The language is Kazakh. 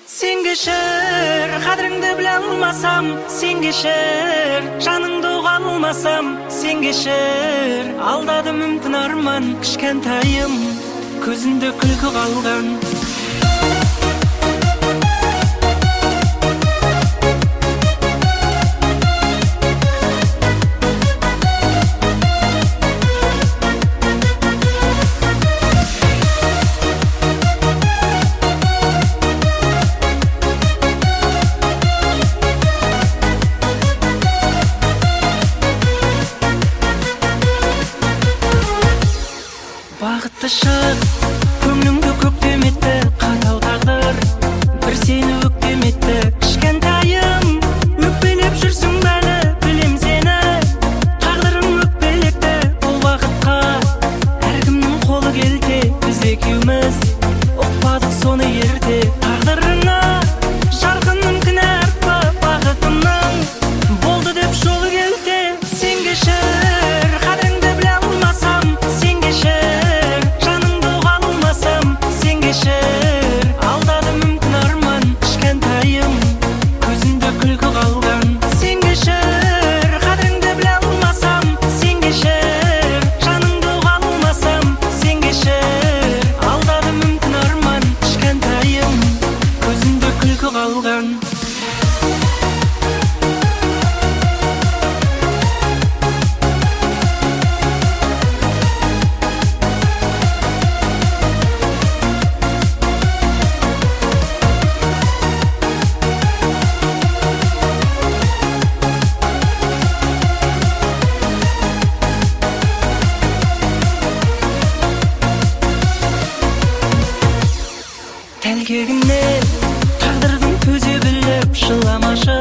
Sen geçer, kadrыңды біле алмасам, sen geçer, жаныңды ұға алмасам, sen geçer. Алдады мүмкін арман, кішкентайым, көзінде күлкі қалған. Бақытты шақ, көңлімді көктем етті, қатал тағдыр, бір сені өктем етті. Кішкентайым, өкпелеп жүрсің бәлі, білем сені, тағдырың өкпелекті. Бұл бақытқа әркімнің қолы келте, біз екеуміз ұқпадық соны ерте. Тағдырына жарқынның кінә артпа, бақытымның болды деп жолы келте. Сен кешір, қадіріңді біле алмасам, сен кешір, алдады мүмкін арман, кішкентайым, көзінде күлкі қалған. Сен кешір, қадіріңді біле алмасам, сен кешір, жаныңды ұға алмасам, сен кешір. Алдады мүмкін арман, кішкентайым, көзінде күлкі қалған. Тәлкегіне тағдырдың төзе біліп жыламашы,